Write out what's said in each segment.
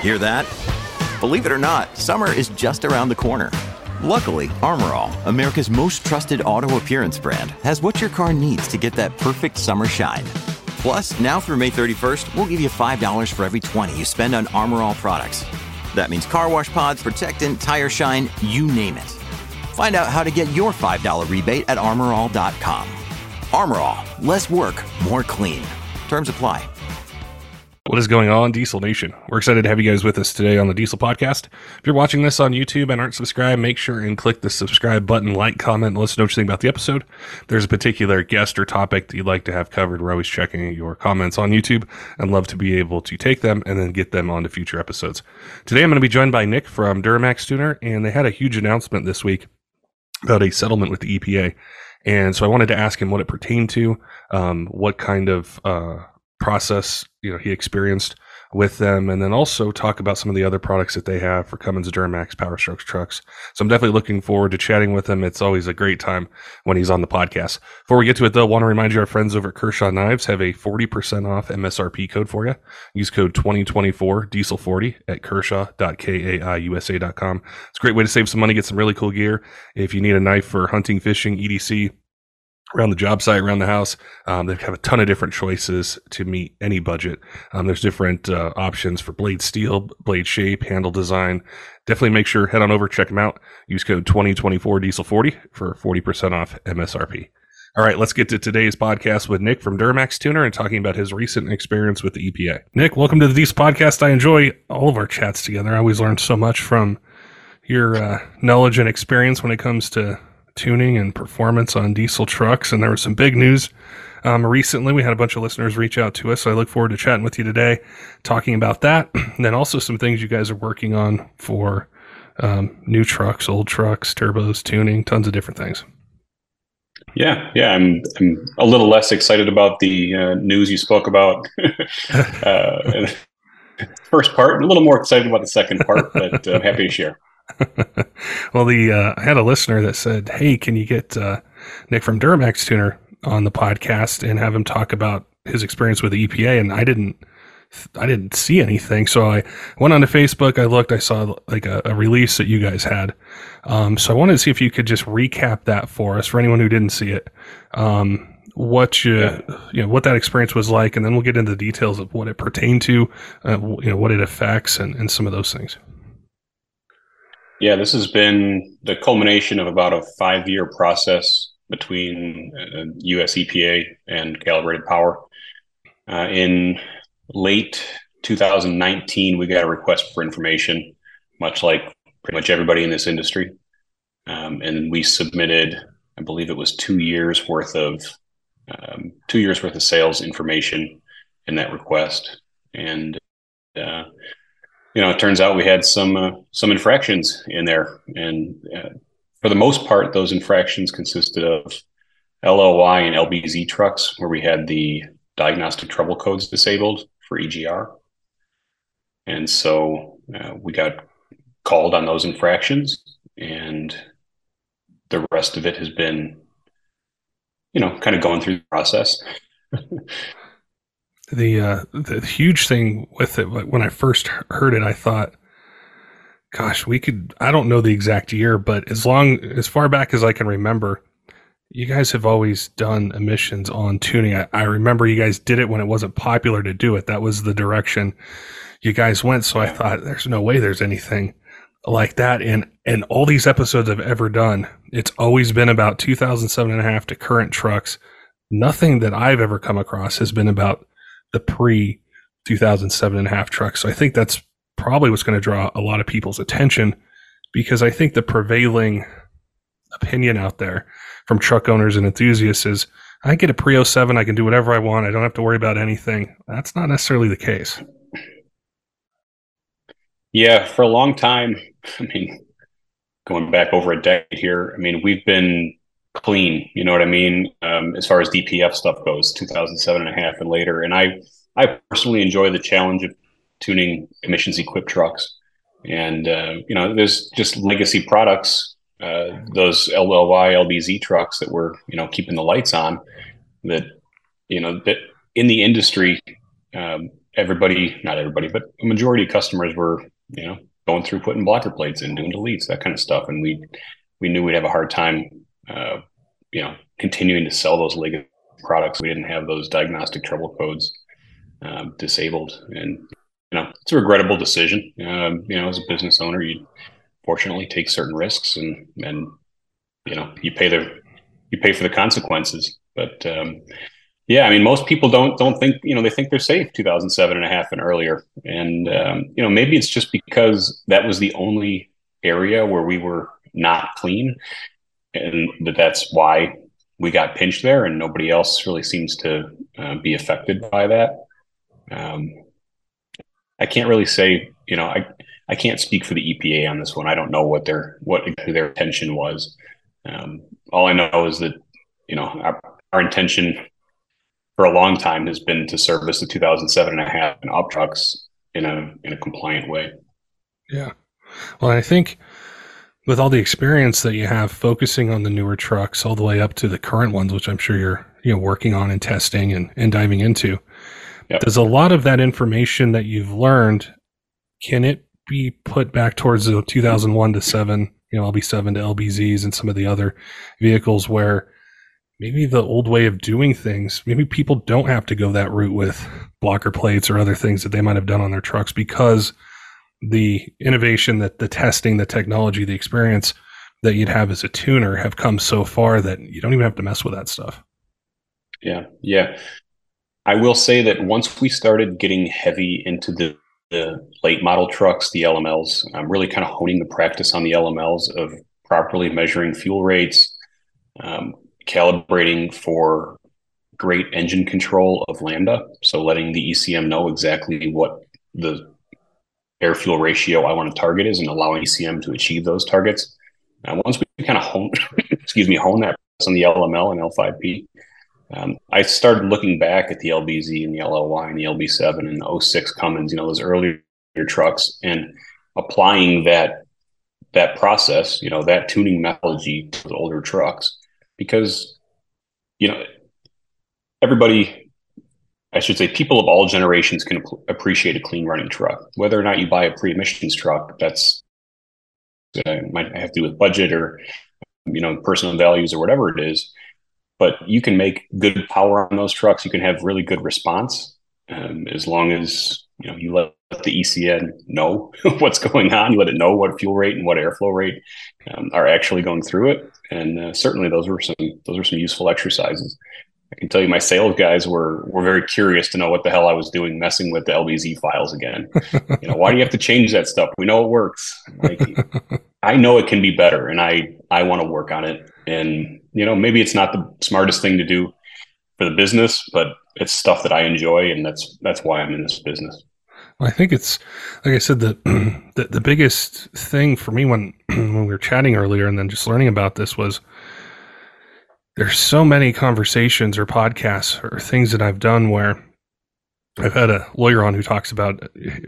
Hear that? Believe it or not, summer is just around the corner. Luckily, Armor All, America's most trusted auto appearance brand, has what your car needs to get that perfect summer shine. Plus, now through May 31st, we'll give you $5 for every $20 you spend on Armor All products. That means car wash pods, protectant, tire shine, you name it. Find out how to get your $5 rebate at armorall.com. Armor All, less work, more clean. Terms apply. What is going on, Diesel Nation? We're excited to have you guys with us today on the Diesel Podcast. If you're watching this on YouTube and aren't subscribed, make sure and click the subscribe button, like, comment, and let us know what you think about the episode. If there's a particular guest or topic that you'd like to have covered, we're always checking your comments on YouTube and love to be able to take them and then get them onto future episodes. Today I'm going to be joined by Nick from Duramax Tuner, and they had a huge announcement this week about a settlement with the EPA. And so I wanted to ask him what it pertained to, what kind of process he experienced with them, and then also talk about some of the other products that they have for Cummins Duramax Power Strokes trucks. So I'm definitely looking forward to chatting with him. It's always a great time when he's on the podcast. Before we get to it, though, I want to remind you our friends over at Kershaw Knives have a 40% off MSRP code for you. Use code 2024 diesel40 at kershaw.kaiusa.com. It's a great way to save some money, get some really cool gear. If you need a knife for hunting, fishing, EDC, around the job site, around the house, they have a ton of different choices to meet any budget. There's different options for blade steel, blade shape, handle design. Definitely make sure, head on over, check them out. Use code 2024 diesel40 for 40% off MSRP. All right, let's get to today's podcast with Nick from Duramax Tuner and talking about his recent experience with the EPA. Nick, welcome to the Diesel Podcast. I enjoy all of our chats together. I always learn so much from your knowledge and experience when it comes to tuning and performance on diesel trucks. And there was some big news recently. We had a bunch of listeners reach out to us, so I look forward to chatting with you today, talking about that, and then also some things you guys are working on for new trucks, old trucks, turbos, tuning, tons of different things. Yeah, I'm a little less excited about the news you spoke about. First part, a little more excited about the second part, but I'm happy to share. Well, I had a listener that said, "Hey, can you get Nick from Duramax Tuner on the podcast and have him talk about his experience with the EPA?" And I didn't see anything, so I went onto Facebook. I looked, I saw like a release that you guys had. So I wanted to see if you could just recap that for us, for anyone who didn't see it. What that experience was like, and then we'll get into the details of what it pertained to, what it affects, and some of those things. Yeah, this has been the culmination of about a 5-year process between US EPA and Calibrated Power. In late 2019, we got a request for information, much like pretty much everybody in this industry. And we submitted, I believe it was 2 years worth of sales information in that request. And it turns out we had some infractions in there, and for the most part, those infractions consisted of LLY and LBZ trucks, where we had the diagnostic trouble codes disabled for EGR, and so we got called on those infractions, and the rest of it has been, kind of going through the process. The huge thing with it, when I first heard it, I thought, gosh, I don't know the exact year, but as far back as I can remember, you guys have always done emissions on tuning. I remember you guys did it when it wasn't popular to do it. That was the direction you guys went. So I thought, there's no way there's anything like that. And all these episodes I've ever done, it's always been about 2007.5 to current trucks. Nothing that I've ever come across has been about the pre-2007.5 trucks. So I think that's probably what's going to draw a lot of people's attention, because I think the prevailing opinion out there from truck owners and enthusiasts is, I get a pre-07, I can do whatever I want, I don't have to worry about anything. That's not necessarily the case. Yeah, for a long time, going back over a decade here, we've been clean, you know what I mean? As far as DPF stuff goes, 2007.5 and later. And I personally enjoy the challenge of tuning emissions equipped trucks. And, there's just legacy products, those LLY, LBZ trucks that were, keeping the lights on, that, that in the industry, everybody, not everybody, but a majority of customers were, going through putting blocker plates in, doing deletes, that kind of stuff. And we knew we'd have a hard time, continuing to sell those legacy products. We didn't have those diagnostic trouble codes disabled. And, it's a regrettable decision. As a business owner, you fortunately take certain risks and you pay for the consequences. But yeah, I mean, most people don't think, they think they're safe 2007 and a half and earlier. And, maybe it's just because that was the only area where we were not clean, and that's why we got pinched there, and nobody else really seems to be affected by that. I can't really say, I can't speak for the EPA on this one. I don't know what exactly their intention was. All I know is that, our intention for a long time has been to service the 2007 and a half and up trucks in a compliant way. Yeah. Well, I think with all the experience that you have focusing on the newer trucks all the way up to the current ones, which I'm sure you're working on and testing and diving into, yep. Does a lot of that information that you've learned, can it be put back towards the 2001 to 7, LB7 to LBZs and some of the other vehicles where maybe the old way of doing things, maybe people don't have to go that route with blocker plates or other things that they might have done on their trucks because the innovation, that the testing, the technology, the experience that you'd have as a tuner have come so far that you don't even have to mess with that stuff. Yeah. Yeah. I will say that once we started getting heavy into the late model trucks, the LMLs, I'm really kind of honing the practice on the LMLs of properly measuring fuel rates, calibrating for great engine control of Lambda. So letting the ECM know exactly what the air fuel ratio I want to target is and allowing ECM to achieve those targets. Once we kind of hone that on the LML and L5P, I started looking back at the LBZ and the LLY and the LB7 and the 06 Cummins, those earlier trucks, and applying that process, that tuning methodology to the older trucks. Because, everybody, I should say, people of all generations can appreciate a clean running truck. Whether or not you buy a pre-emissions truck, that's might have to do with budget or, personal values or whatever it is. But you can make good power on those trucks. You can have really good response as long as, you let the ECN know what's going on. You let it know what fuel rate and what airflow rate are actually going through it. And certainly those were some useful exercises. I can tell you my sales guys were very curious to know what the hell I was doing messing with the LBZ files again. Why do you have to change that stuff? We know it works. I know it can be better, and I want to work on it. And, maybe it's not the smartest thing to do for the business, but it's stuff that I enjoy, and that's why I'm in this business. Well, I think it's, like I said, the biggest thing for me when we were chatting earlier and then just learning about this was there's so many conversations or podcasts or things that I've done where I've had a lawyer on who talks about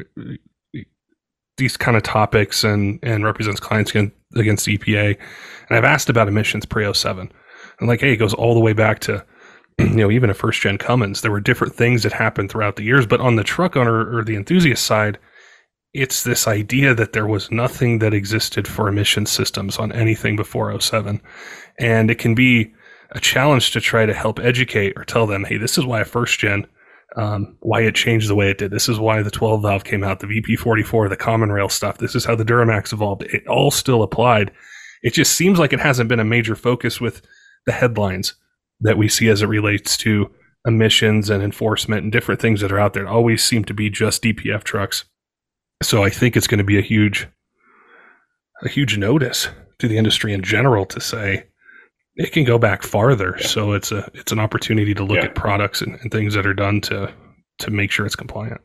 these kind of topics and represents clients against EPA. And I've asked about emissions pre-07. And hey, it goes all the way back to, even a first gen Cummins. There were different things that happened throughout the years, but on the truck owner or the enthusiast side, it's this idea that there was nothing that existed for emission systems on anything before 07. And it can be a challenge to try to help educate or tell them, hey, this is why a first gen, why it changed the way it did. This is why the 12 valve came out, the VP44, the common rail stuff. This is how the Duramax evolved. It all still applied. It just seems like it hasn't been a major focus with the headlines that we see as it relates to emissions and enforcement and different things that are out there. It always seem to be just DPF trucks. So I think it's going to be a huge notice to the industry in general to say it can go back farther. Yeah. So it's an opportunity to look at products and things that are done to make sure it's compliant.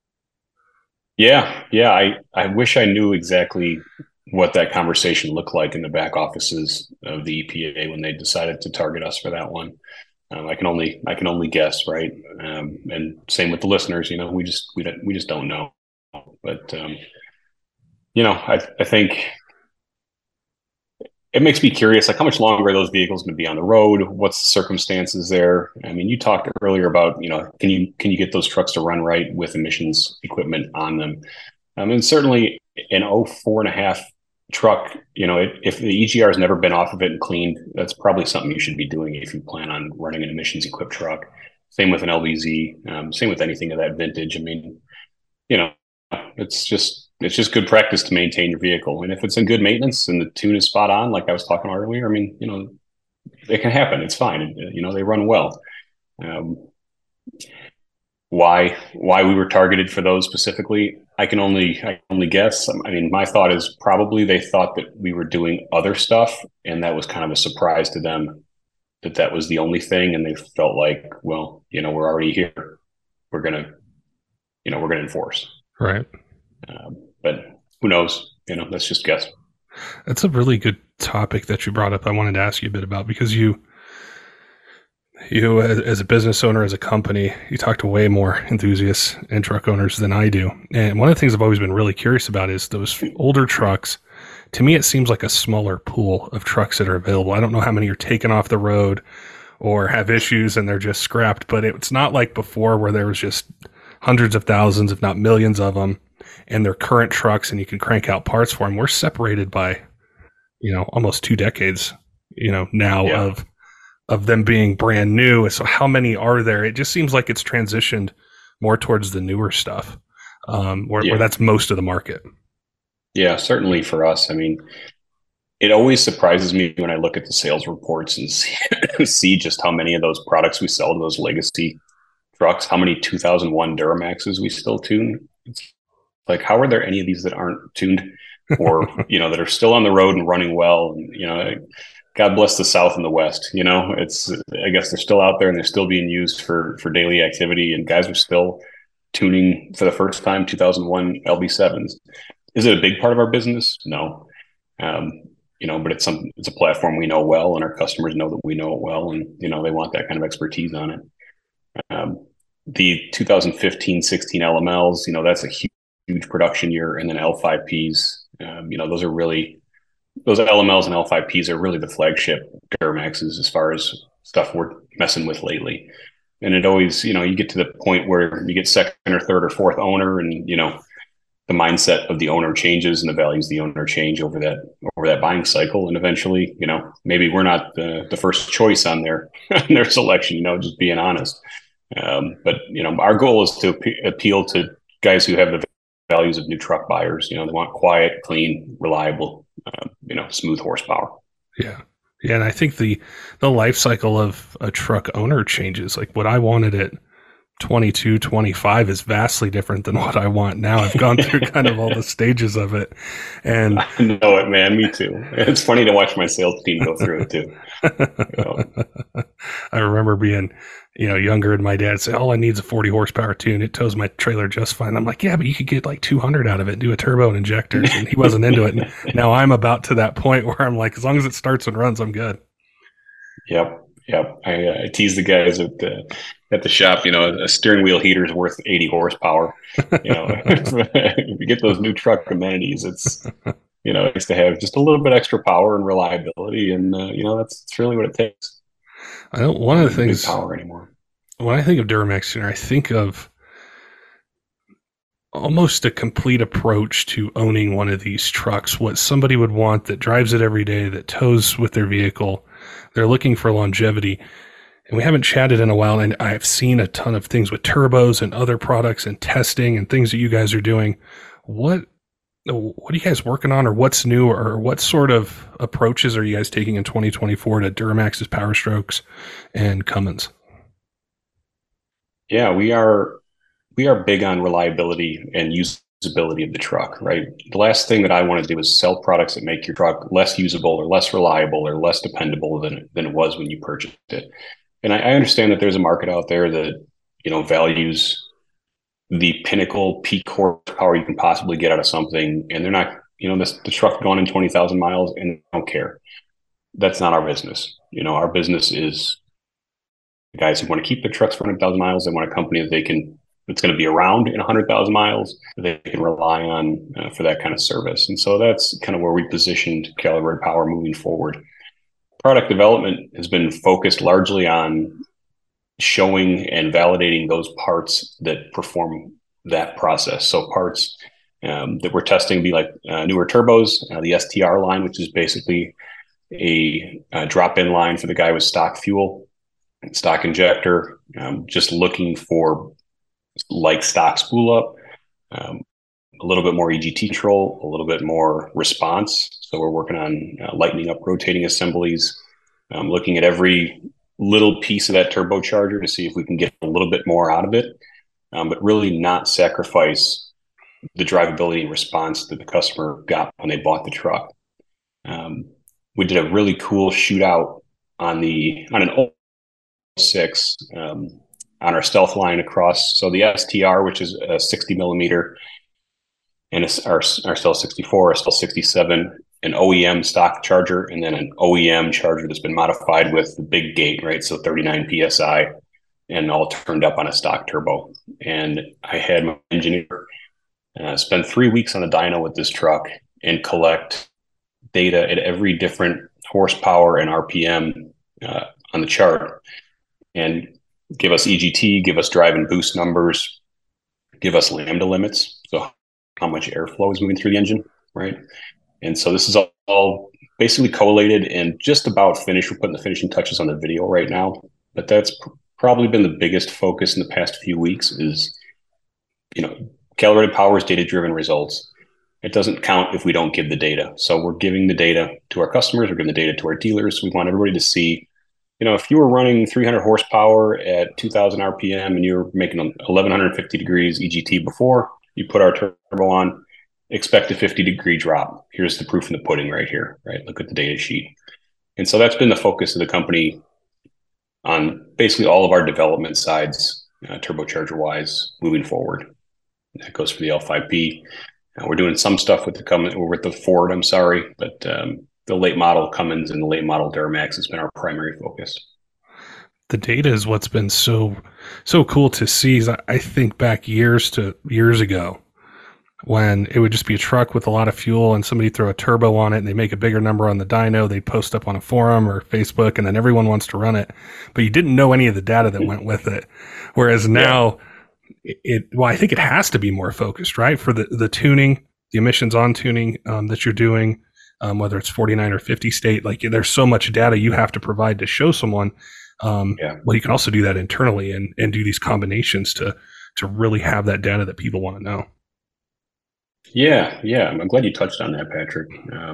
Yeah. Yeah. I wish I knew exactly what that conversation looked like in the back offices of the EPA when they decided to target us for that one. I can only guess, right? And same with the listeners. We just don't know. But I think it makes me curious, like how much longer are those vehicles going to be on the road? What's the circumstances there? I mean, you talked earlier about, can you get those trucks to run right with emissions equipment on them? And certainly an 04.5 truck, if the EGR has never been off of it and cleaned, that's probably something you should be doing if you plan on running an emissions equipped truck. Same with an LBZ, same with anything of that vintage. I mean, you know, it's just good practice to maintain your vehicle. And if it's in good maintenance and the tune is spot on, like I was talking about earlier, I mean, it can happen. It's fine. They run well. Why we were targeted for those specifically, I can only guess. I mean, my thought is probably they thought that we were doing other stuff, and that was kind of a surprise to them that was the only thing, and they felt like, well, we're already here. We're gonna enforce. Right. But who knows? Let's just guess. That's a really good topic that you brought up. I wanted to ask you a bit about, because you as a business owner, as a company, you talk to way more enthusiasts and truck owners than I do. And one of the things I've always been really curious about is those older trucks. To me, it seems like a smaller pool of trucks that are available. I don't know how many are taken off the road or have issues and they're just scrapped, but it's not like before where there was just hundreds of thousands, if not millions of them, and they're current trucks and you can crank out parts for them. We're separated by, almost 2 decades, now Yeah. of them being brand new. So how many are there? It just seems like it's transitioned more towards the newer stuff, where that's most of the market. Yeah, certainly for us. I mean, it always surprises me when I look at the sales reports and see just how many of those products we sell to those legacy trucks, how many 2001 Duramaxes we still tune. It's like, how are there any of these that aren't tuned or, that are still on the road and running well? And, God bless the South and the West. I guess they're still out there and they're still being used for daily activity, and guys are still tuning for the first time 2001 LB7s. Is it a big part of our business? No. But it's a platform we know well, and our customers know that we know it well, and they want that kind of expertise on it. The 2015-16 LMLs, that's a huge production year, and then L5Ps. Those LMLs and L5Ps are really the flagship Duramaxes as far as stuff we're messing with lately. And it always, you get to the point where you get second or third or fourth owner, and the mindset of the owner changes and the values of the owner change over that buying cycle. And eventually, maybe we're not the first choice on their selection, just being honest. But our goal is to appeal to guys who have the values of new truck buyers. They want quiet, clean, reliable, smooth horsepower. Yeah. Yeah. And I think the life cycle of a truck owner changes. Like what I wanted at 22, 25 is vastly different than what I want now. I've gone through kind of all the stages of it. And I know it, man. Me too. It's funny to watch my sales team go through it too. I remember being, younger, and my dad said, all I need is a 40 horsepower tune. It tows my trailer just fine. I'm like, yeah, but you could get like 200 out of it, do a turbo and injectors. And he wasn't into it. And now I'm about to that point where I'm like, as long as it starts and runs, I'm good. Yep. I tease the guys at the shop. A steering wheel heater is worth 80 horsepower. If you get those new truck amenities, it's nice to have just a little bit extra power and reliability, and that's really what it takes. I know one of the things power anymore. When I think of Duramax tuner, I think of almost a complete approach to owning one of these trucks. What somebody would want that drives it every day, that tows with their vehicle. They're looking for longevity. And we haven't chatted in a while, and I've seen a ton of things with turbos and other products and testing and things that you guys are doing. What are you guys working on, or what's new, or what sort of approaches are you guys taking in 2024 to Duramax's Power Strokes and Cummins? Yeah, we are big on reliability and usability of the truck, right? The last thing that I want to do is sell products that make your truck less usable or less reliable or less dependable than it was when you purchased it. And I understand that there's a market out there that, values the pinnacle peak horsepower you can possibly get out of something. And they're not, the truck gone in 20,000 miles and they don't care. That's not our business. Our business is guys who want to keep their trucks for 100,000 miles. They want a company that they can that's going to be around in 100,000 miles that they can rely on for that kind of service. And so that's kind of where we positioned Calibrated Power moving forward. Product development has been focused largely on showing and validating those parts that perform that process. So parts that we're testing be like newer turbos, the STR line, which is basically a drop-in line for the guy with stock fuel, stock injector, just looking for like stock spool up, a little bit more EGT control, a little bit more response. So we're working on lightening up rotating assemblies, looking at every little piece of that turbocharger to see if we can get a little bit more out of it, but really not sacrifice the drivability and response that the customer got when they bought the truck. We did a really cool shootout on an 06 on our Stealth line across. So the STR, which is a 60 millimeter, and our Stealth 64, our Stealth 67, an OEM stock charger, and then an OEM charger that's been modified with the big gate, right? So 39 PSI, and all turned up on a stock turbo. And I had my engineer spend 3 weeks on the dyno with this truck and collect data at every different horsepower and RPM on the chart, and give us EGT, give us drive and boost numbers, give us lambda limits. So how much airflow is moving through the engine, right? And so this is all basically collated and just about finished. We're putting the finishing touches on the video right now, but that's probably been the biggest focus in the past few weeks is, Calibrated Power's data-driven results. It doesn't count if we don't give the data. So we're giving the data to our customers, we're giving the data to our dealers. We want everybody to see, if you were running 300 horsepower at 2,000 RPM and you were making 1,150 degrees EGT before you put our turbo on, expect a 50-degree drop. Here's the proof in the pudding right here, right? Look at the data sheet. And so that's been the focus of the company on basically all of our development sides, turbocharger-wise, moving forward. That goes for the L5P. We're doing some stuff with the Ford, but the late model Cummins and the late model Duramax has been our primary focus. The data is what's been so cool to see. I think back years ago when it would just be a truck with a lot of fuel and somebody throw a turbo on it and they make a bigger number on the dyno, they'd post up on a forum or Facebook, and then everyone wants to run it, but you didn't know any of the data that went with it. Whereas now I think it has to be more focused, right? For the tuning, the emissions on tuning that you're doing, whether it's 49 or 50 state, like there's so much data you have to provide to show someone. Well, you can also do that internally and do these combinations to really have that data that people want to know. Yeah. I'm glad you touched on that, Patrick.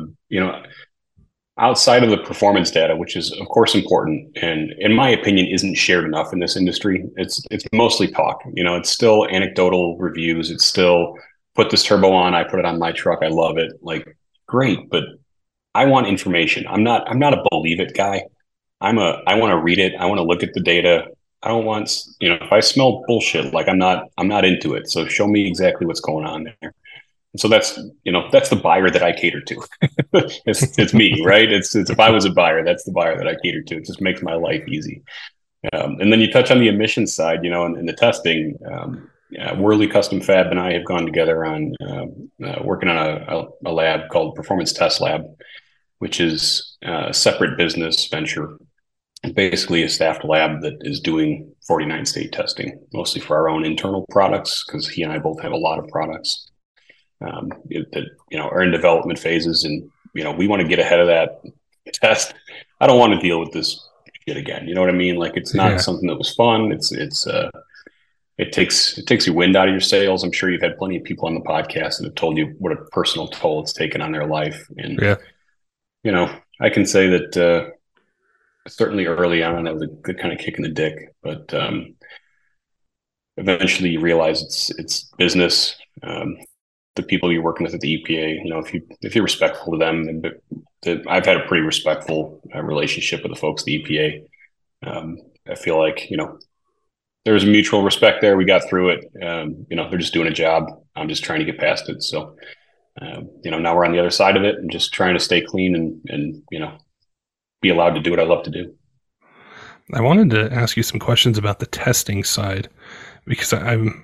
Outside of the performance data, which is of course important, and in my opinion isn't shared enough in this industry, it's mostly talk. It's still anecdotal reviews. It's still put this turbo on, I put it on my truck, I love it. Like, great, but I want information. I'm not a believe it guy. I want to read it. I want to look at the data. I don't want, if I smell bullshit, like I'm not into it. So show me exactly what's going on there. And so that's the buyer that I cater to. it's me, right? It's if I was a buyer, that's the buyer that I cater to. It just makes my life easy. And then you touch on the emissions side, and the testing. Worley Custom Fab and I have gone together on working on a lab called Performance Test Lab, which is a separate business venture, basically a staffed lab that is doing 49 state testing, mostly for our own internal products, because he and I both have a lot of products that are in development phases, and we want to get ahead of that test. I don't want to deal with this shit again. You know what I mean? Like, it's not something that was fun. It takes your wind out of your sails. I'm sure you've had plenty of people on the podcast that have told you what a personal toll it's taken on their life. And, I can say that certainly early on, that was a good kind of kick in the dick, but eventually you realize it's business. The people you're working with at the EPA, if you're respectful to them, I've had a pretty respectful relationship with the folks at the EPA. I feel like, there was a mutual respect there. We got through it. They're just doing a job. I'm just trying to get past it. So, now we're on the other side of it and just trying to stay clean and be allowed to do what I love to do. I wanted to ask you some questions about the testing side, because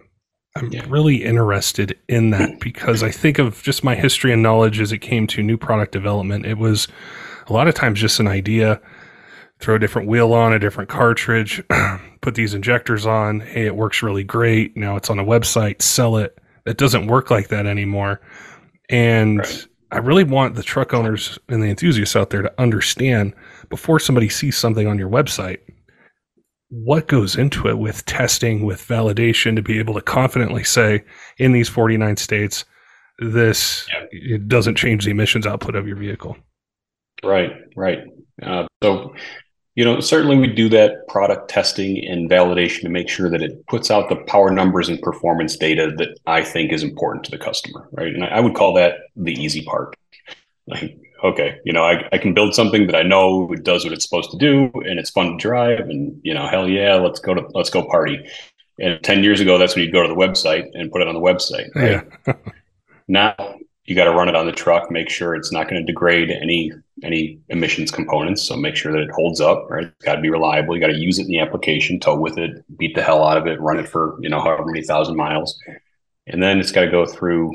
I'm really interested in that because I think of just my history and knowledge as it came to new product development. It was a lot of times just an idea, throw a different wheel on, a different cartridge, put these injectors on. Hey, it works really great. Now it's on a website, sell it. It doesn't work like that anymore. And I really want the truck owners and the enthusiasts out there to understand before somebody sees something on your website, what goes into it with testing, with validation, to be able to confidently say in these 49 states, it doesn't change the emissions output of your vehicle. Right. So, certainly we do that product testing and validation to make sure that it puts out the power numbers and performance data that I think is important to the customer, right? And I would call that the easy part. Like, okay, I can build something that I know it does what it's supposed to do, and it's fun to drive, and hell yeah, let's go party. And 10 years ago, that's when you'd go to the website and put it on the website, right? Yeah. Now you got to run it on the truck, make sure it's not going to degrade any emissions components. So make sure that it holds up, right? It's got to be reliable. You got to use it in the application, tow with it, beat the hell out of it, run it for however many thousand miles, and then it's got to go through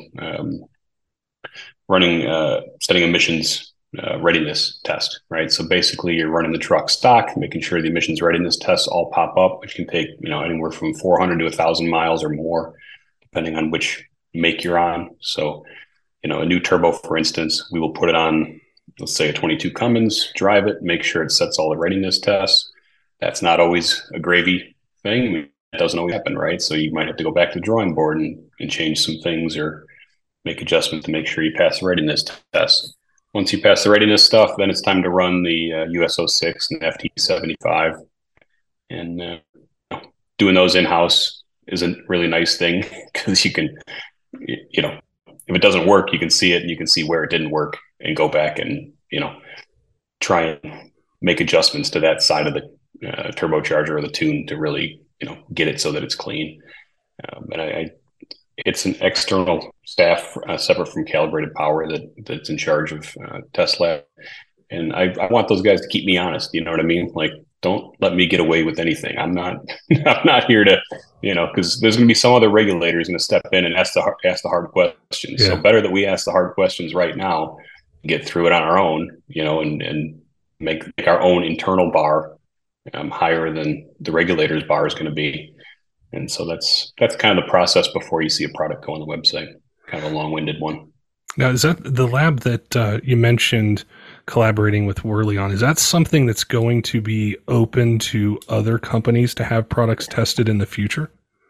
setting emissions readiness test, right? So basically you're running the truck stock, making sure the emissions readiness tests all pop up, which can take, anywhere from 400 to 1,000 miles or more, depending on which make you're on. So, a new turbo, for instance, we will put it on, let's say a 22 Cummins, drive it, make sure it sets all the readiness tests. That's not always a gravy thing. It doesn't always happen, right? So you might have to go back to the drawing board and change some things or make adjustments to make sure you pass the readiness test. Once you pass the readiness stuff, then it's time to run the US06 and the FT75. And doing those in-house is a really nice thing because you can, if it doesn't work, you can see it and you can see where it didn't work and go back and, try and make adjustments to that side of the turbocharger or the tune to really, get it so that it's clean. And it's an external staff separate from Calibrated Power that's in charge of test lab. And I want those guys to keep me honest. You know what I mean? Like, don't let me get away with anything. I'm not here to, because there's going to be some other regulator who's going to step in and ask the hard questions. Yeah. So better that we ask the hard questions right now, get through it on our own, and make our own internal bar higher than the regulator's bar is going to be. And so that's kind of the process before you see a product go on the website. Kind of a long-winded one. Now, is that the lab that you mentioned collaborating with Worley on? Is that something that's going to be open to other companies to have products tested in the future?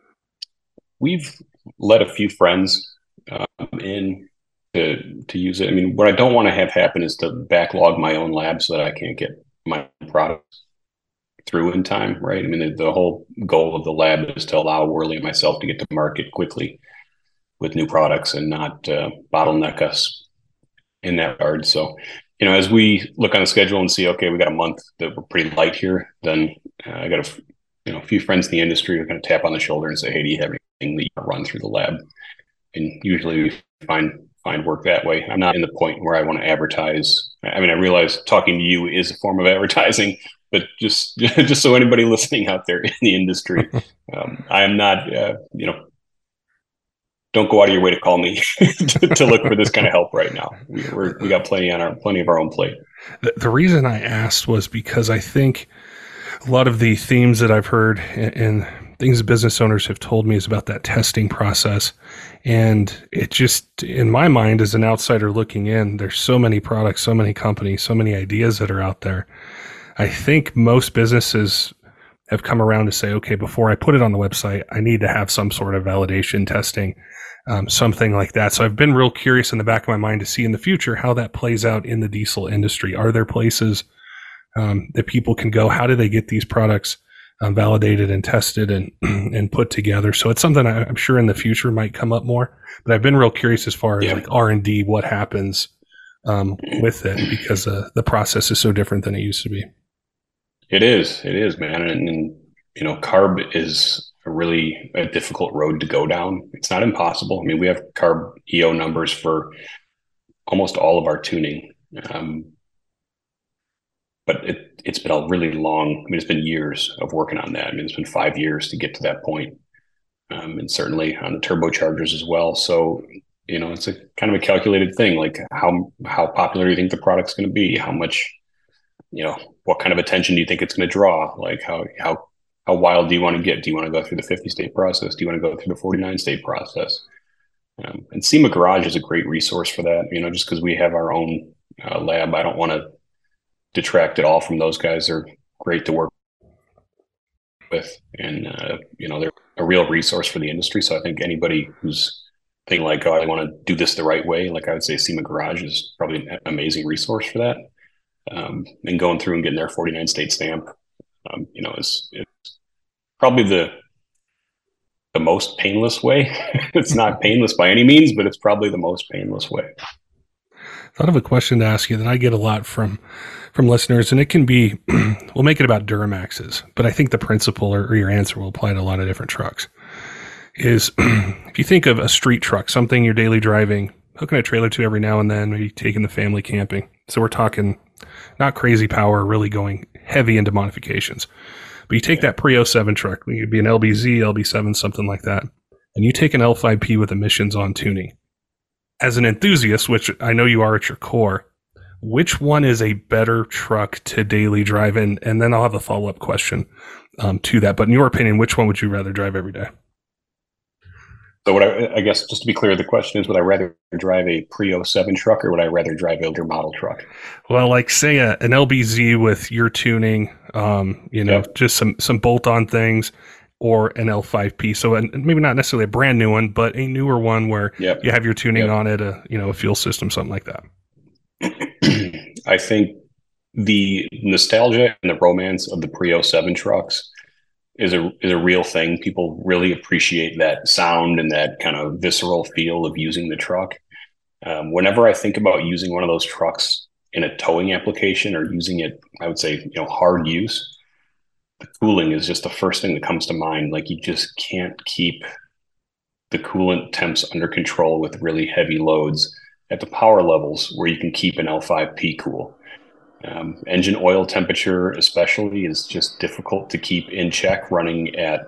We've let a few friends in to use it. I mean, what I don't want to have happen is to backlog my own lab so that I can't get my products through in time, right? I mean, the whole goal of the lab is to allow Worley and myself to get to market quickly with new products and not bottleneck us in that regard. So, as we look on the schedule and see, okay, we got a month that we're pretty light here, then I got a few friends in the industry who are going to tap on the shoulder and say, hey, do you have anything that you can run through the lab? And usually we find work that way. I'm not in the point where I want to advertise. I mean, I realize talking to you is a form of advertising, but just so anybody listening out there in the industry, I am not, don't go out of your way to call me to look for this kind of help right now. We got plenty of our own plate. The reason I asked was because I think a lot of the themes that I've heard and things business owners have told me is about that testing process. And it just, in my mind, as an outsider looking in, there's so many products, so many companies, so many ideas that are out there. I think most businesses have come around to say, okay, before I put it on the website, I need to have some sort of validation testing, something like that. So I've been real curious in the back of my mind to see in the future how that plays out in the diesel industry. Are there places that people can go? How do they get these products validated and tested and put together? So it's something I'm sure in the future might come up more. But I've been real curious as far as like R&D, what happens with it, because the process is so different than it used to be. It is, man. And CARB is a difficult road to go down. It's not impossible. I mean, we have CARB EO numbers for almost all of our tuning. But it's been a really long, it's been years of working on that. I mean, it's been 5 years to get to that point. and certainly on the turbochargers as well. So, it's a kind of a calculated thing. Like how popular do you think the product's going to be? How much, what kind of attention do you think it's going to draw? Like how wild do you want to get? Do you want to go through the 50-state process? Do you want to go through the 49-state process? And SEMA Garage is a great resource for that. Just because we have our own lab, I don't want to detract at all from those guys. They're great to work with, and they're a real resource for the industry. So I think anybody who's thinking like, oh, I want to do this the right way, like I would say SEMA Garage is probably an amazing resource for that. And going through and getting their 49-state stamp, is probably the most painless way. It's not painless by any means, but it's probably the most painless way. Thought of a question to ask you that I get a lot from listeners, and it can be, we'll make it about Duramaxes, but I think the principle or your answer will apply to a lot of different trucks. Is if you think of a street truck, something you're daily driving, hooking a trailer to every now and then, maybe taking the family camping. So we're talking not crazy power, really going heavy into modifications. But you take that pre-07 truck, it could be an LBZ, LB7, something like that, and you take an L5P with emissions on tuning. As an enthusiast, which I know you are at your core, which one is a better truck to daily drive in? And then I'll have a follow-up question to that. But in your opinion, which one would you rather drive every day? So I guess just to be clear, the question is, would I rather drive a pre-07 truck or would I rather drive an older model truck? Well, like say an LBZ with your tuning, just some bolt-on things, or an L5P. So maybe not necessarily a brand new one, but a newer one where you have your tuning on it, a fuel system, something like that. I think the nostalgia and the romance of the pre-07 trucks is a real thing. People really appreciate that sound and that kind of visceral feel of using the truck. Whenever I think about using one of those trucks in a towing application or using it, I would say, hard use, the cooling is just the first thing that comes to mind. Like you just can't keep the coolant temps under control with really heavy loads at the power levels where you can keep an L5P cool. Engine oil temperature especially is just difficult to keep in check running at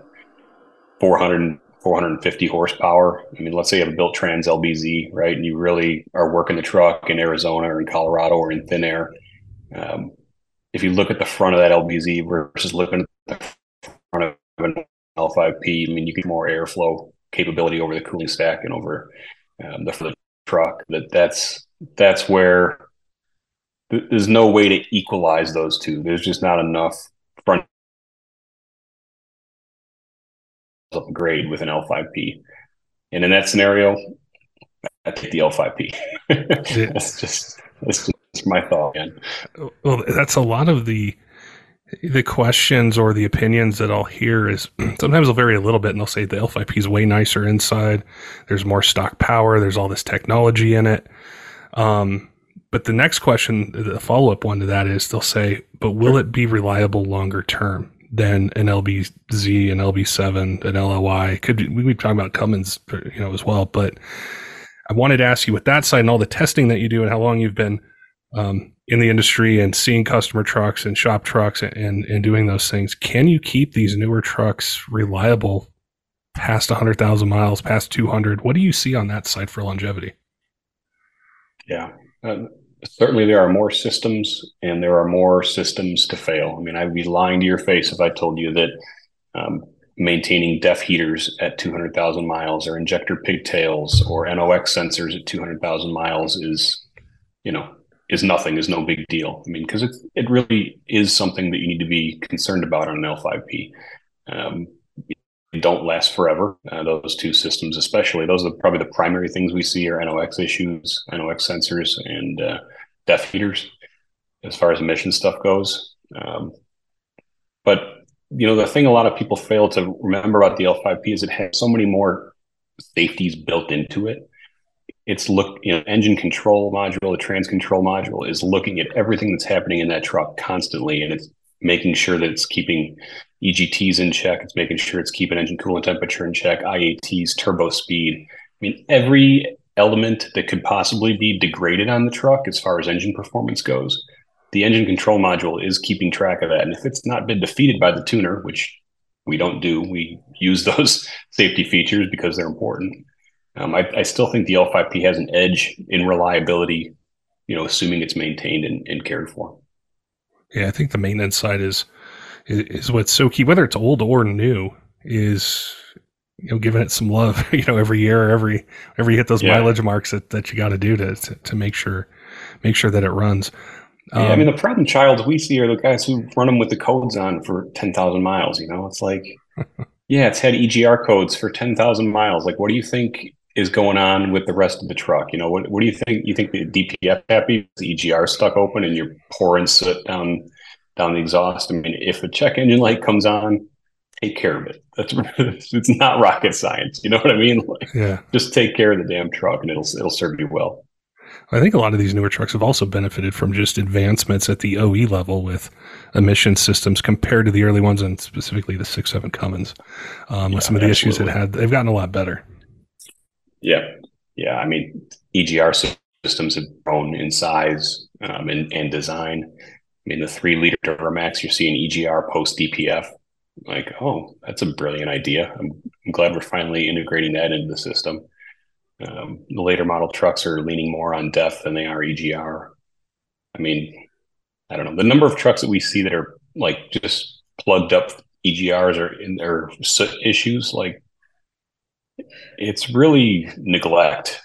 450 horsepower. I mean, let's say you have a built trans LBZ, right? And you really are working the truck in Arizona or in Colorado or in thin air. If you look at the front of that LBZ versus looking at the front of an L5P, I mean, you get more airflow capability over the cooling stack and over the truck. That's where there's no way to equalize those two. There's just not enough front upgrade with an L5P. And in that scenario, I take the L5P. That's just my thought, man. Well, that's a lot of the questions or the opinions that I'll hear is sometimes they'll vary a little bit and they'll say the L5P is way nicer inside. There's more stock power. There's all this technology in it. But the next question, the follow-up one to that is they'll say, but will it be reliable longer term than an LBZ, an LB7, an LOI? We be talking about Cummins, as well. But I wanted to ask you with that side and all the testing that you do and how long you've been in the industry and seeing customer trucks and shop trucks and doing those things, can you keep these newer trucks reliable past 100,000 miles, past 200? What do you see on that side for longevity? Yeah. Certainly there are more systems and there are more systems to fail. I mean, I'd be lying to your face if I told you that maintaining DEF heaters at 200,000 miles or injector pigtails or NOx sensors at 200,000 miles is nothing, is no big deal. I mean, because it really is something that you need to be concerned about on an L5P. They don't last forever. Those two systems, especially, those are probably the primary things we see are NOx issues, NOx sensors, and DEF heaters as far as emission stuff goes. But the thing a lot of people fail to remember about the L5P is it has so many more safeties built into it. It's engine control module, the trans control module is looking at everything that's happening in that truck constantly, and it's making sure that it's keeping EGTs in check. It's making sure it's keeping engine coolant temperature in check, IATs, turbo speed. I mean, every element that could possibly be degraded on the truck as far as engine performance goes, the engine control module is keeping track of that. And if it's not been defeated by the tuner, which we don't do. We use those safety features because they're important. I still think the L5P has an edge in reliability, assuming it's maintained and cared for. Yeah, I think the maintenance side is what's so key, whether it's old or new, is giving it some love, every year, every you hit those mileage marks that you got to do to make sure that it runs. Yeah, I mean, the problem child we see are the guys who run them with the codes on for 10,000 miles. It's like, yeah, it's had EGR codes for 10,000 miles. Like, what do you think is going on with the rest of the truck? What do you think? You think the DPF happy? The EGR stuck open and you're pouring soot down the exhaust? I mean, if a check engine light comes on, take care of it. It's not rocket science. You know what I mean? Like, just take care of the damn truck and it'll serve you well. I think a lot of these newer trucks have also benefited from just advancements at the OE level with emission systems compared to the early ones, and specifically the 6.7 Cummins. With some of the issues it had, they've gotten a lot better. Yeah. I mean, EGR systems have grown in size and design. I mean, the 3-liter Duramax, you're seeing EGR post DPF. Like, oh, that's a brilliant idea. I'm glad we're finally integrating that into the system. The later model trucks are leaning more on DEF than they are EGR. I mean, I don't know. The number of trucks that we see that are like just plugged up EGRs or in their issues, like, it's really neglect.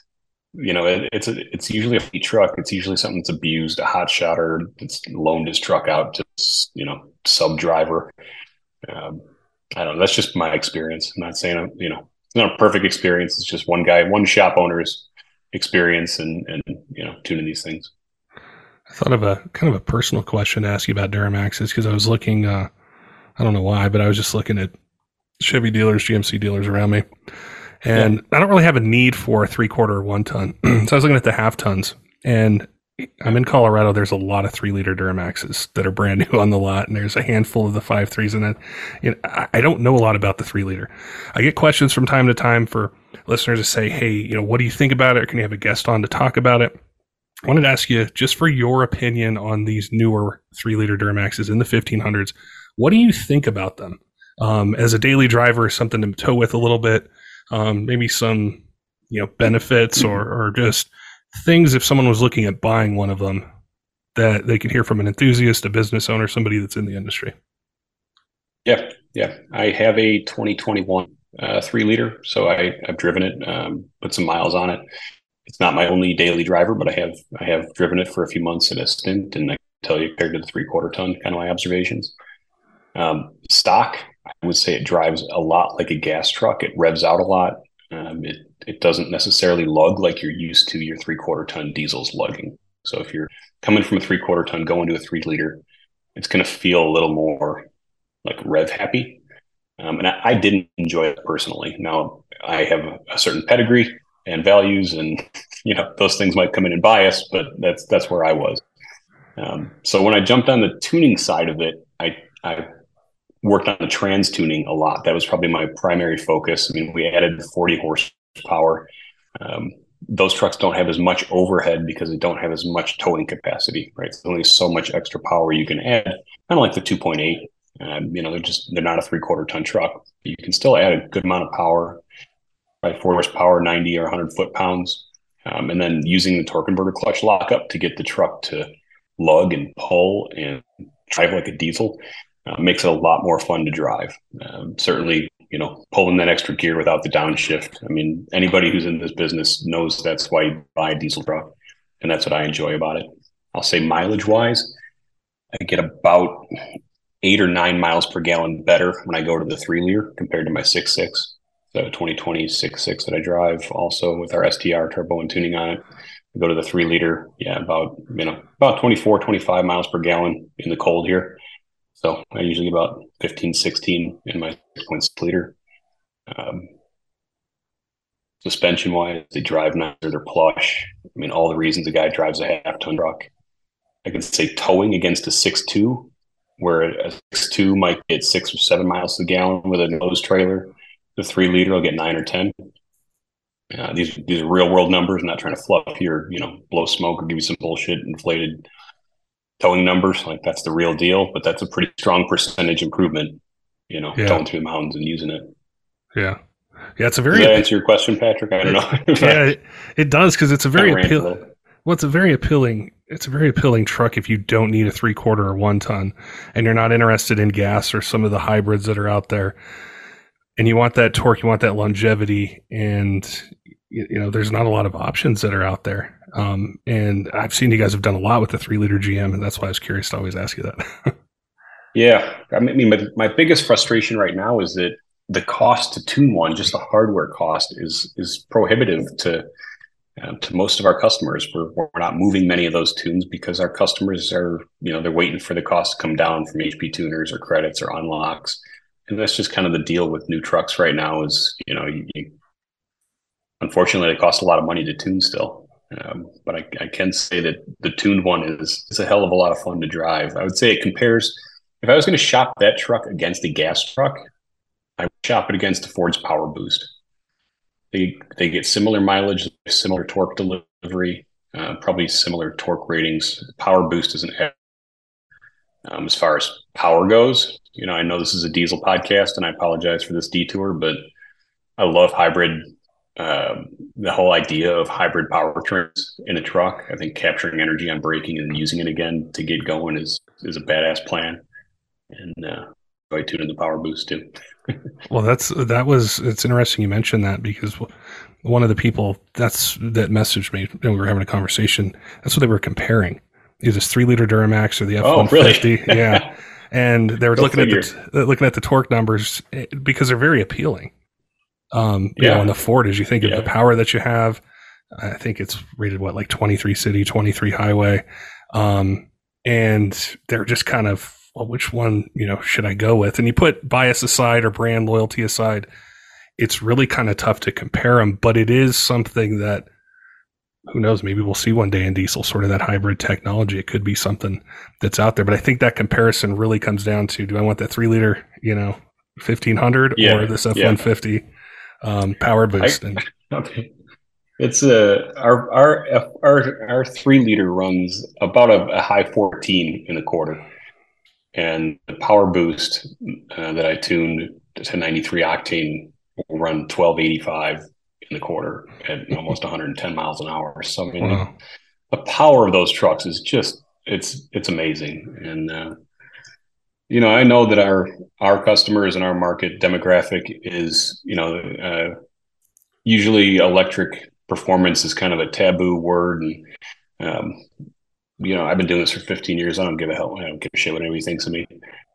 It's usually a fleet truck. It's usually something that's abused, a hot shotter that's loaned his truck out to, sub driver. I don't know. That's just my experience. I'm not saying, it's not a perfect experience. It's just one shop owner's experience and tuning these things. I thought of a kind of a personal question to ask you about Duramaxes because I was looking, I don't know why, but I was just looking at Chevy dealers, GMC dealers around me. And I don't really have a need for a 3/4 or 1 ton. So I was looking at the half tons, and I'm in Colorado. There's a lot of 3-liter Duramaxes that are brand new on the lot, and there's a handful of the 5.3s. And then, I don't know a lot about the 3-liter. I get questions from time to time for listeners to say, "Hey, what do you think about it? Or can you have a guest on to talk about it?" I wanted to ask you just for your opinion on these newer 3-liter Duramaxes in the 1500s. What do you think about them as a daily driver? Something to tow with a little bit. Maybe some, benefits or just things if someone was looking at buying one of them that they could hear from an enthusiast, a business owner, somebody that's in the industry. Yeah. I have a 2021 3-liter, so I've driven it, put some miles on it. It's not my only daily driver, but I have driven it for a few months at a stint, and I can tell you compared to the 3/4 ton, kind of my observations. Stock, I would say it drives a lot like a gas truck. It revs out a lot. It doesn't necessarily lug like you're used to your 3/4 ton diesels lugging. So if you're coming from a 3/4 ton going to a 3-liter, it's going to feel a little more like rev happy. And I didn't enjoy it personally. Now I have a certain pedigree and values, and those things might come in and bias, but that's where I was. So when I jumped on the tuning side of it, I worked on the trans tuning a lot. That was probably my primary focus. I mean, we added 40 horsepower. Those trucks don't have as much overhead because they don't have as much towing capacity, right? There's only so much extra power you can add. Kind of like the 2.8. They're not a 3/4 ton truck. You can still add a good amount of power, right? 4 horsepower, 90 or 100 foot-pounds. And then using the torque converter clutch lockup to get the truck to lug and pull and drive like a diesel makes it a lot more fun to drive. Certainly, pulling that extra gear without the downshift. I mean, anybody who's in this business knows that's why you buy a diesel truck, and that's what I enjoy about it. I'll say mileage-wise, I get about 8 or 9 miles per gallon better when I go to the 3-liter compared to my 6.6. So 2020 6.6 that I drive, also with our STR turbo and tuning on it. I go to the 3-liter, about 24, 25 miles per gallon in the cold here. So I usually get about 15, 16 in my 6.6 liter. Suspension-wise, they drive nicer, they're plush. I mean, all the reasons a guy drives a half-ton truck. I could say towing against a 6.2, where a 6.2 might get 6 or 7 miles to the gallon with a nose trailer. The 3-liter will get 9 or 10. These are real-world numbers. I'm not trying to fluff here, blow smoke or give you some bullshit inflated towing numbers. Like, that's the real deal, but that's a pretty strong percentage improvement Yeah. going through the mountains and using it. Yeah. Yeah. It's a Does very, that answer your question, Patrick? I don't know. yeah, it does. Cause it's a very Rant a appealing, little. well, it's a very appealing truck if you don't need a 3/4 or 1 ton and you're not interested in gas or some of the hybrids that are out there. And you want that torque, you want that longevity, and there's not a lot of options that are out there. And I've seen you guys have done a lot with the 3-liter GM, and that's why I was curious to always ask you that. Yeah. I mean, my biggest frustration right now is that the cost to tune one, just the hardware cost, is prohibitive to most of our customers. We're not moving many of those tunes because our customers are, they're waiting for the cost to come down from HP tuners or credits or unlocks. And that's just kind of the deal with new trucks right now is, unfortunately, it costs a lot of money to tune still. But I can say that the tuned one is a hell of a lot of fun to drive. I would say it compares, if I was going to shop that truck against a gas truck, I would shop it against a Ford's Power Boost. They get similar mileage, similar torque delivery, probably similar torque ratings. Power Boost is as far as power goes. I know this is a diesel podcast, and I apologize for this detour, but I love hybrid. The whole idea of hybrid powertrains in a truck. I think capturing energy on braking and using it again to get going is a badass plan. And I tune in the Power Boost too. Well, it's interesting you mentioned that, because one of the people that messaged me, and we were having a conversation, that's what they were comparing. Is this 3-liter Duramax or the F-150? Oh, really? Yeah. And they were looking at the torque numbers because they're very appealing. On the Ford, as you think of the power that you have, I think it's rated like 23 city, 23 highway. And they're just kind of, well, which one, should I go with? And you put bias aside or brand loyalty aside, it's really kind of tough to compare them, but it is something that, who knows, maybe we'll see one day in diesel, sort of that hybrid technology. It could be something that's out there, but I think that comparison really comes down to, do I want that 3-liter, 1500 or this F-150 Power Boost? It's our 3-liter runs about a high 14 in the quarter. And the Power Boost that I tuned to 93 octane will run 1285 in the quarter at almost 110 miles an hour. So I mean, wow. The power of those trucks is just it's amazing. And I know that our customers and our market demographic is usually electric performance is kind of a taboo word, and I've been doing this for 15 years. I don't give a shit what anybody thinks of me.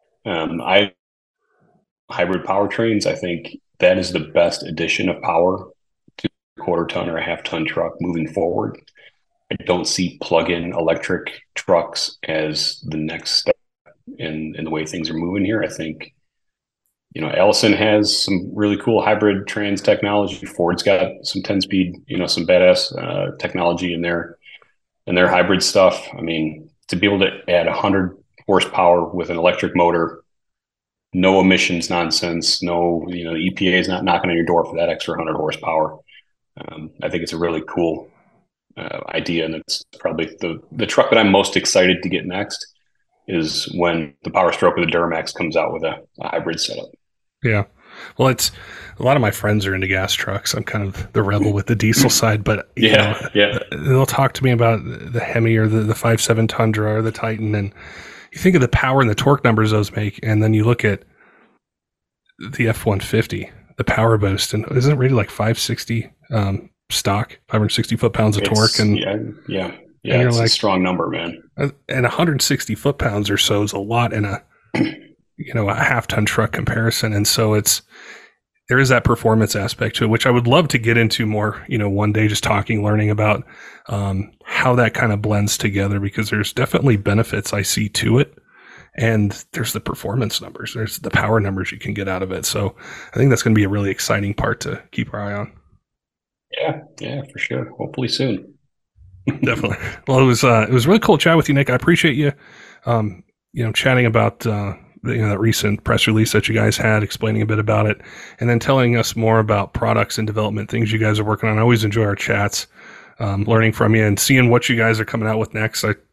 Hybrid powertrains, I think that is the best addition of power to a 1/4 ton or a 1/2 ton truck moving forward. I don't see plug-in electric trucks as the next step in the way things are moving here. I think, Allison has some really cool hybrid trans technology. Ford's got some 10-speed, some badass technology in their hybrid stuff. I mean, to be able to add 100 horsepower with an electric motor, no emissions nonsense, no, the EPA is not knocking on your door for that extra 100 horsepower. I think it's a really cool idea, and it's probably the truck that I'm most excited to get next is when the Power Stroke of the Duramax comes out with a hybrid setup. Yeah. Well, it's a lot of my friends are into gas trucks. I'm kind of the rebel with the diesel side, but they'll talk to me about the Hemi or the 5.7 Tundra or the Titan, and you think of the power and the torque numbers those make, and then you look at the F-150, the Power Boost, and isn't it rated like 560 stock, 560 foot-pounds of torque? And it's a strong number, man. And 160 foot-pounds or so is a lot in a a 1/2 ton truck comparison. And so there is that performance aspect to it, which I would love to get into more, one day, just learning about how that kind of blends together, because there's definitely benefits I see to it. And there's the performance numbers, there's the power numbers you can get out of it. So I think that's going to be a really exciting part to keep our eye on. Yeah, for sure. Hopefully soon. Definitely. Well, it was really cool chat with you, Nick. I appreciate you, chatting about, that recent press release that you guys had, explaining a bit about it, and then telling us more about products and development, things you guys are working on. I always enjoy our chats, learning from you and seeing what you guys are coming out with next. I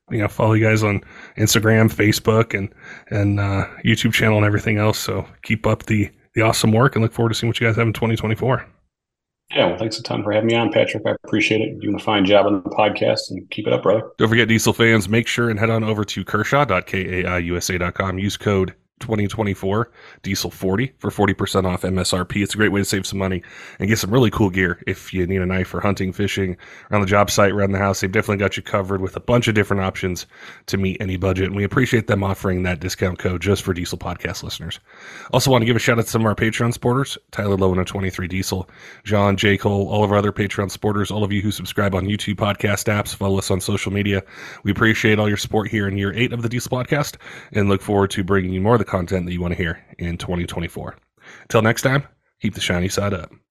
follow you guys on Instagram, Facebook, and YouTube channel and everything else. So keep up the awesome work and look forward to seeing what you guys have in 2024. Yeah, well, thanks a ton for having me on, Patrick. I appreciate it. You're doing a fine job on the podcast, and keep it up, brother. Don't forget, Diesel fans, make sure and head on over to Kershaw.kaiusa.com. Use code 2024 Diesel 40 for 40% off MSRP. It's a great way to save some money and get some really cool gear if you need a knife for hunting, fishing, around the job site, around the house. They've definitely got you covered with a bunch of different options to meet any budget, and we appreciate them offering that discount code just for Diesel podcast listeners. Also want to give a shout out to some of our Patreon supporters: Tyler Lowen of 23 Diesel, John, J. Cole, all of our other Patreon supporters, all of you who subscribe on YouTube podcast apps, follow us on social media. We appreciate all your support here in year 8 of the Diesel podcast and look forward to bringing you more of the content that you want to hear in 2024. Until next time, keep the shiny side up.